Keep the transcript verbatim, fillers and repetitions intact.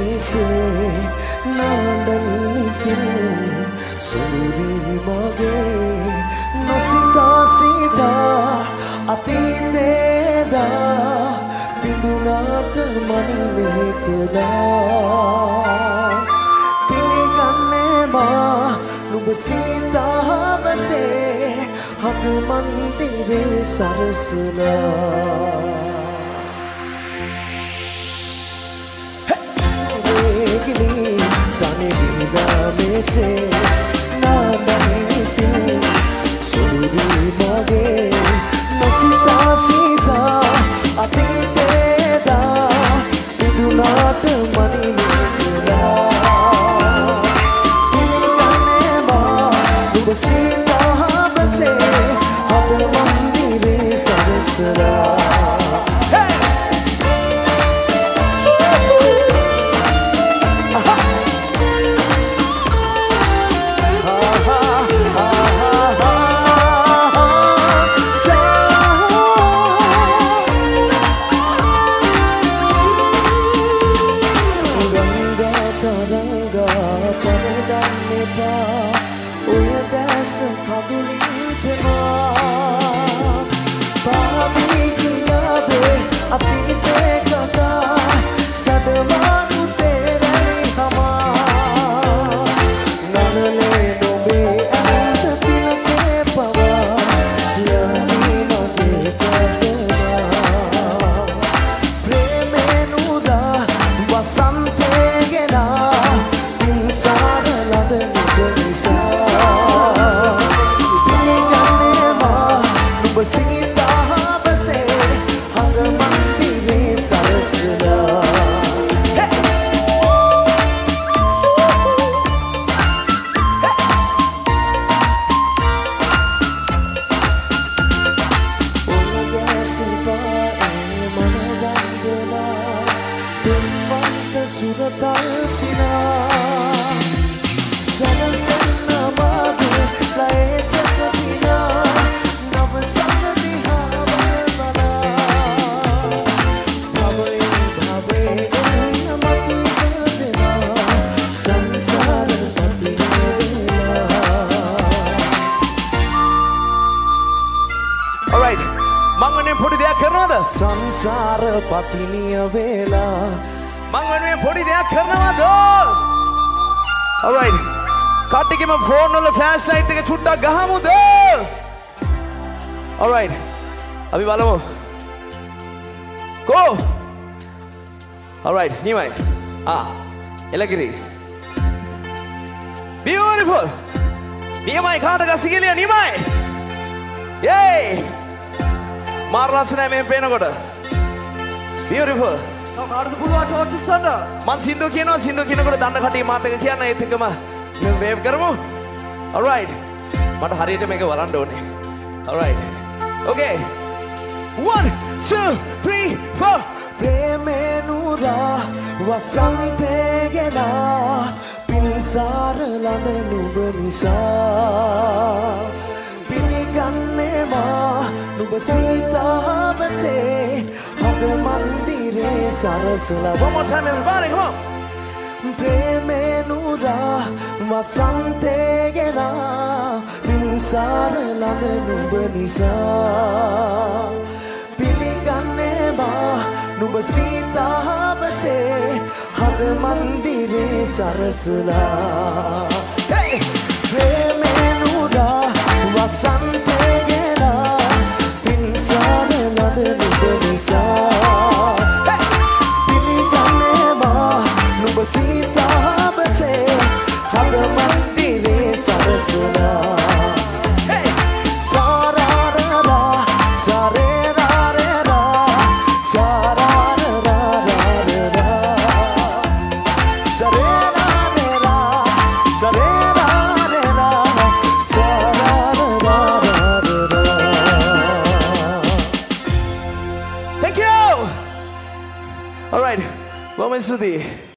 से नांदनितिन सूरी मगे नसिता सीता अतीतेदा बिंदुनाट मणि मेकदा पिलिगन्ने मा නුඹ සීතාවසේ හද මන්දිරේ සරසලා ගිනි තනි ගීදාමේසේ නාදනිතින් සුරි මගේ නසිතා සීතා අතීතේදා විදුනාට මණි මේකලා सीता बसे अब मंदिरे सरसरा गंगा तरंगा परदम में पा Kadulinthema Paami kiyawe atite kata sadamanu terani hama nanale nobe anta tilake pawa yani mage kadana preme nuda vasante gena insara ladani gonisa Sita बसे हंग मंदिरे सरसला सुरतल सिना सरसन बागे लाए सकतीना Alright, මංගනේ පොඩි දෙයක් කරනවද? සංසාර පතිනිය වේලා මංගනේ පොඩි දෙයක් කරනවද? Alright, කට්ටියකම ෆෝන් වල ෆ්ලෑෂ් ලයිට් එක චුට්ටක් ගහමුද? Alright, අපි බලමු. Go! Alright, නිමයි. Ah, එලගිරි. Beautiful! නිමයි කාට ගසිගලිය නිමයි! Yay! මාරලස්සනයි මෙහෙම පේනකොට. Beautiful. තව කාටද පුළුවන් ටෝච් උස්සන්න? මං සින්දු කියනවා සින්දු කියනකොට දන්න කටිය මාත් එක කියන්න ඒත් එකම මෙහෙම වේව් කරමු. Alright. මට හරියට මේක වලන්න ඕනේ. Alright. Okay. one two three four ප්‍රේමේනුරා වසන්තේගෙනා පින්සාර ළඟ නුඹ නිසා පිළිගන්නේමා නුඹ සීතාවසේ හද මන්දිරේ සරසලා. One more time everybody, come on. ප්‍රේමේනුරා වසන්තේගෙනා පින්සාර ළඟ නුඹ නිසා පිළිගන්නේමා නුඹ සීතාවසේ හද මන්දිරේ සරසලා. Hey! ප්‍රේමේනුරා වසන්තේගෙනා පින්සාර ළඟ නුඹ නිසා පිළිගන්නේමා නුඹ සීතාවසේ හද මන්දිරේ සරසලා. Alright, bom estudar.